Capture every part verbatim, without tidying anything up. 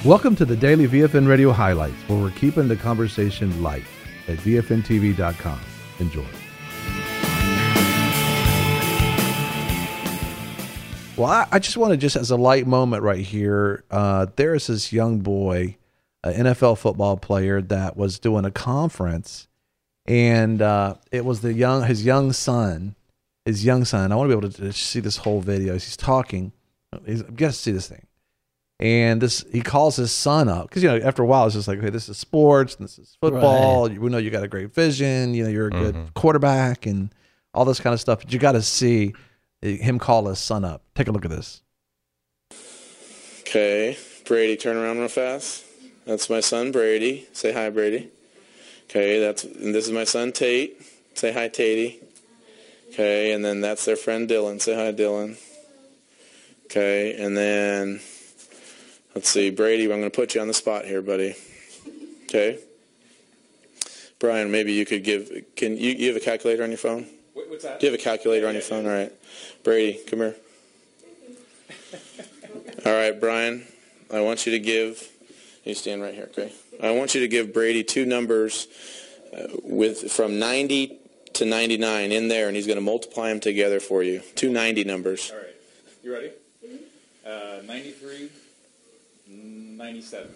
Welcome to the Daily V F N Radio Highlights, where we're keeping the conversation light at V F N T V dot com. Enjoy. Well, I, I just want to, just as a light moment right here, uh, there is this young boy, an N F L football player, that was doing a conference, and uh, it was the young his young son, his young son. I want to be able to see this whole video. He's talking. He's, I've got to see this thing. And this, he calls his son up because, you know, after a while it's just like, hey, this is sports, and this is football. Right. We know you got a great vision. You know, you're a good mm-hmm. quarterback and all this kind of stuff. But you got to see him call his son up. Take a look at this. Okay, Brady, turn around real fast. That's my son, Brady. Say hi, Brady. Okay, that's and this is my son, Tate. Say hi, Tatey. Okay, and then that's their friend, Dylan. Say hi, Dylan. Okay, and then... Let's see, Brady, I'm going to put you on the spot here, buddy. Okay? Brian, maybe you could give, can you, you have a calculator on your phone? What's that? Do you have a calculator on your phone? All right. Brady, come here. All right, Brian, I want you to give, you stand right here, okay? I want you to give Brady two numbers uh, with from ninety to ninety-nine in there, and he's going to multiply them together for you. Two ninety numbers. All right. You ready? Uh, ninety-three. ninety-seven.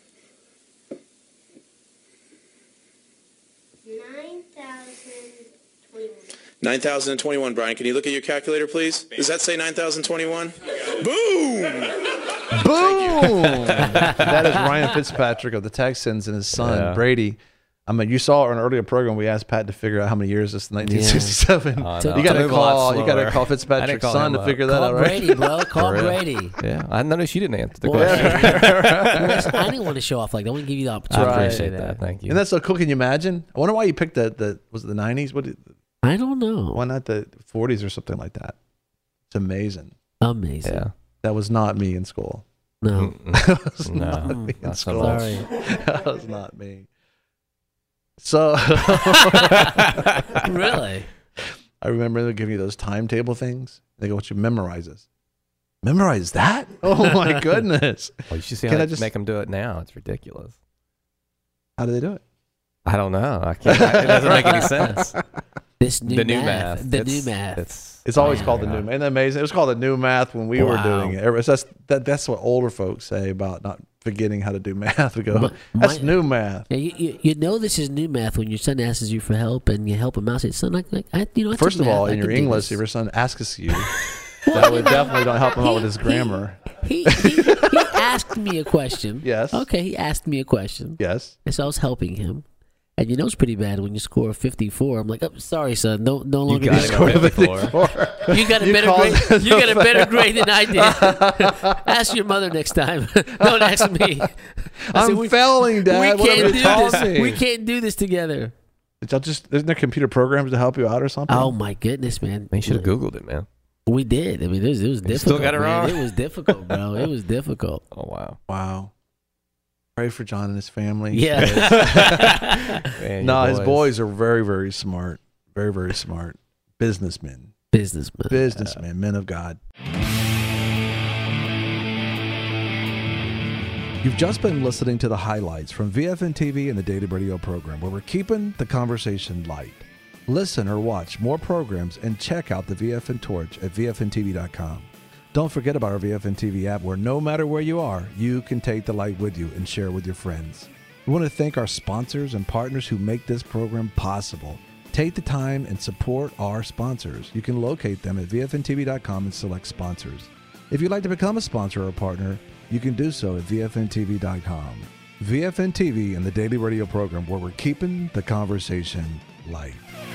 nine thousand twenty-one. nine thousand twenty-one, Brian. Can you look at your calculator, please? Does that say nine thousand twenty-one? Boom! Boom! That is Ryan Fitzpatrick of the Texans and his son, yeah. Brady. I mean, you saw in an earlier program we asked Pat to figure out how many years this is nineteen sixty-seven. Yeah. Oh, no. You got to call. You got to call Fitzpatrick's call son to figure that call out, right? Brady, bro. Call Brady. Yeah, I noticed you didn't answer the well, question. I didn't want to show off like that. I want to give you the opportunity. I appreciate that. that. Thank you. And that's so cool. Can you imagine? I wonder why you picked the the was it the nineties? What? Did, I don't know. Why not the forties or something like that? It's amazing. Amazing. Yeah. That was not me in school. No. That was no. not me in school. Sorry. That was not me. So really, I remember they give you those timetable things. They go, "Want you to memorize this? Memorize that? Oh my goodness!" Well, you should see Can how I they just make them do it now. It's ridiculous. How do they do it? I don't know. I can't. I, it doesn't make any sense. This new the new math. math. The it's, new math. It's, it's always oh called the God. new math. Isn't that amazing? It was called the new math when we wow. were doing it. It's just, that, that's what older folks say about not forgetting how to do math. We go, my, that's my, new math. Yeah, you, you, you know this is new math when your son asks you for help and you help him out. Say, son, like, like I, you know, I First of math. all, I in your English, if your son asks you, that would definitely don't help him he, out with his grammar. He, he, he, he asked me a question. Yes. Okay, he asked me a question. Yes. And so I was helping him. And you know it's pretty bad when you score fifty-four. I'm like, oh, sorry, son, no, no longer. You got score fifty-four. You got a You better grade. You got a better grade than I did. Ask your mother next time. Don't ask me. I I'm said, we, failing, Dad. We What can't are do you telling this. me? We can't do this together. Y'all just isn't there computer programs to help you out or something? Oh my goodness, man! You should have Googled it, man. We did. I mean, it was, it was difficult. Still got it man. wrong. It was difficult, bro. It was difficult. Oh wow. Wow. Pray for John and his family. Yeah. Man, no, boys. his boys are very, very smart. Very, very smart. Businessmen. Businessmen. Businessmen. Uh, men of God. You've just been listening to the highlights from V F N T V and the Daily Radio program, where we're keeping the conversation light. Listen or watch more programs and check out the V F N Torch at V F N T V dot com. Don't forget about our V F N T V app, where no matter where you are, you can take the light with you and share with your friends. We want to thank our sponsors and partners who make this program possible. Take the time and support our sponsors. You can locate them at V F N T V dot com and select sponsors. If you'd like to become a sponsor or partner, you can do so at V F N T V dot com. V F N T V and the Daily Radio program, where we're keeping the conversation light.